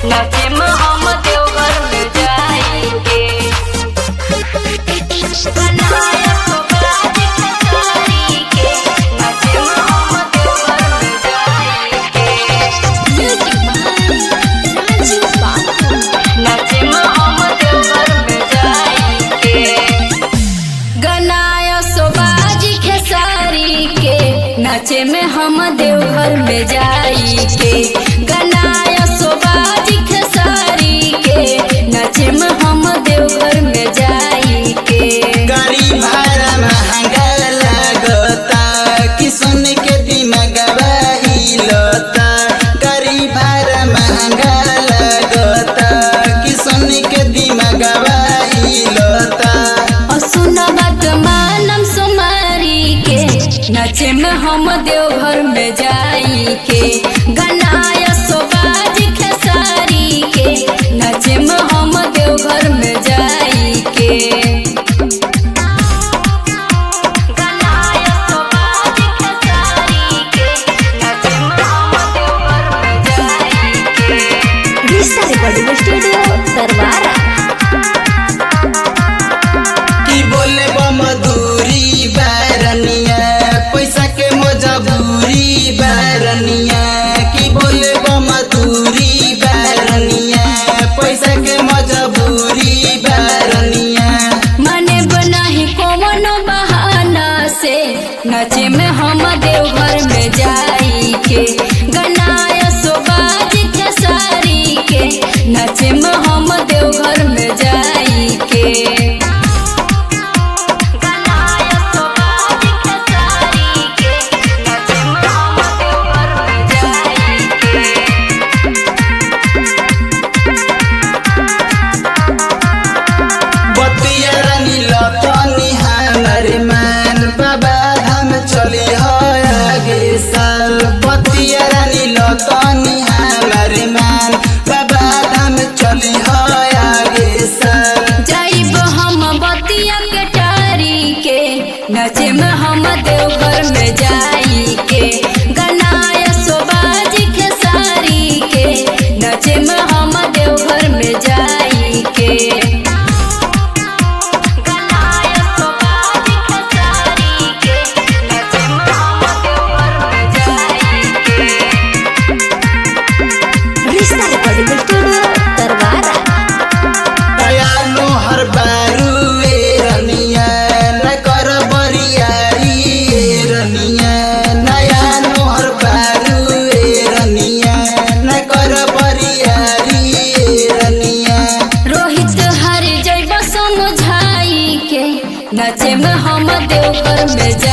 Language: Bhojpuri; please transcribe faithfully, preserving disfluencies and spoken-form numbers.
नाचे में हम देवघर में जाई के बनाया तो बाज खसारी के नाचे में हम देवघर में जाई के नाचे में हम देवघर में जाई के गनाया सो बाज खसारी के नाचे में हम देवघर में जाई के गनाया सो बाज खसारी के नाचे में हम देवघर में जाई के गाड़ी भाड़ा महंगा लगता कि सुन के दिमाग हिलता। गाड़ी भाड़ा महंगा लगता कि सुन के दिमाग हिलता। और सुना बात मानम सुमारी के नाचे में हम देवघर में जाई के गनाया सो बाज खसारी के नाचे में हम देवघर में जाई के गनाया सो बाज खसारी के नाचे में हम देवघर में जाई के विस्तार रिकॉर्डिंग स्टूडियो दरबारा। कि बोले मधुरी बैरनिया पैसा के मजबूरी बैरनिया। कि बोले मधुरी बैरनिया पैसा के मजबूरी बैरनिया। मने बनाही कोनो बहाना से नाचे में हम देवघर में जाई के गनाया सो बाज खसारी के नाचे में हम देवघर में जाई के गनाया सो बाज खसारी के नाचे में हम देवघर में जाई के बतिया रानी लतनी हमर मान बाबा हम चली हो आगे साल। बतिया रानी लतनी हमर मान बाबा हम चली हो आगे साल। जाइब हम बतिया के टारी के नाचे में हम देवघर में जाई के गनाया सो बाज खसारी के नाचे में हम देवघर में जाई के गनाया सो बाज खसारी के नाचे में हम देवघर में जाई के विस्तार रिकॉर्डिंग स्टूडियो दरबारा। दयालु हर बारू ए रनिया न कर बरियारी ए रनिया। दयालु हर बारू ए रनिया न कर बरियारी ए रनिया। रोहित हर जैब समझाई के नाचे में हम देवघर में जा